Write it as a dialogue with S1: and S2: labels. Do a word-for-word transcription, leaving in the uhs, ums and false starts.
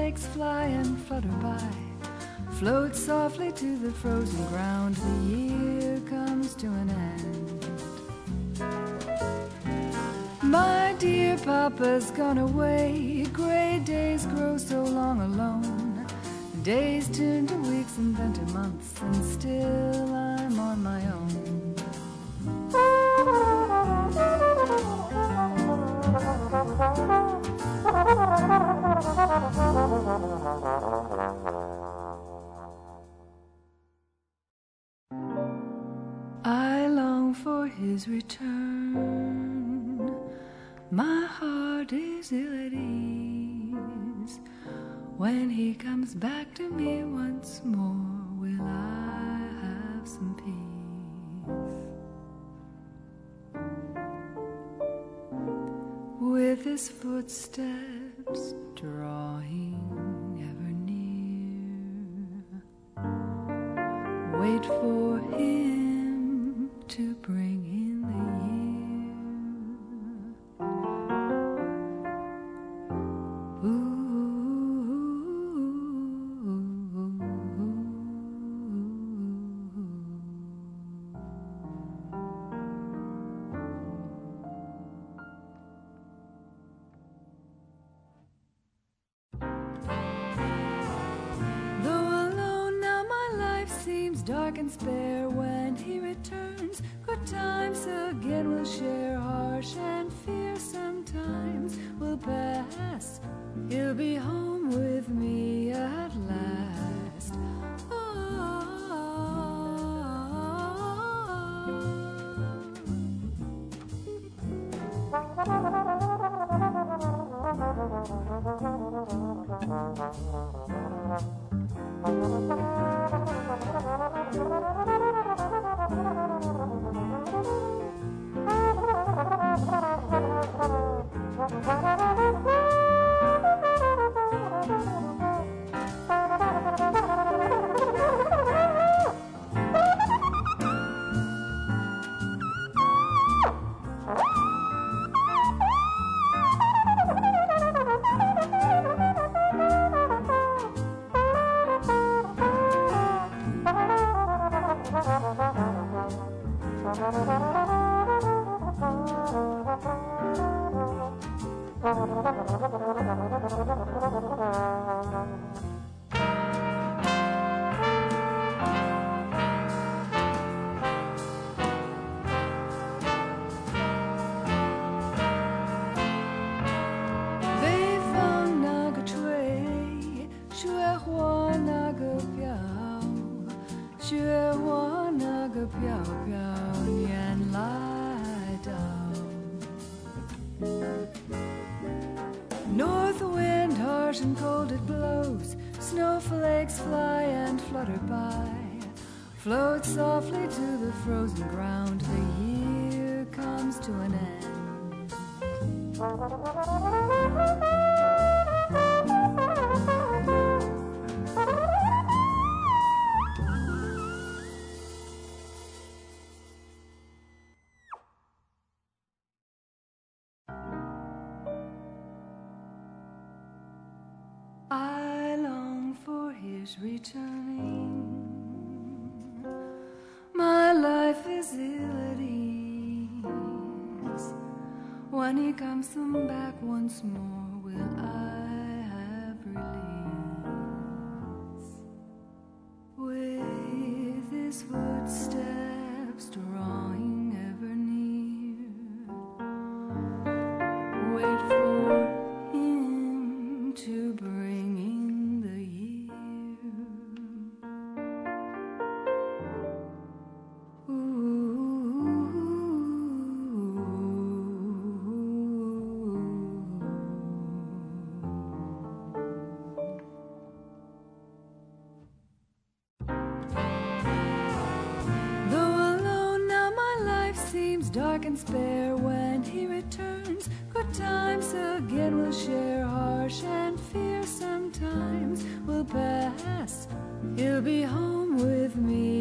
S1: snowflakes fly and flutter by, float softly to the frozen ground. The year comes to an end. My dear papa's gone away. Gray days grow so long alone. Days turn to weeks and then to months, and still I'm on my own. I long for his return. My heart is ill at ease. When he comes back to me once more, will I have some peace? With his footsteps drawing ever near, wait for him to bring in the year. Ooh. Dark and spare when he returns. Good times again we'll share. Harsh and fierce sometimes will pass. He'll be home with me at last. North wind, harsh and cold it blows. Snowflakes fly and flutter by, float softly to the frozen ground. The year comes to an end. I long for his returning. My life is ill at ease. When he comes back once more, will I have release? With his footsteps drawing ever near, wait for him to bring in the year. Dark and spare when he returns. Good times again we'll share. Harsh and fierce sometimes will pass. He'll be home with me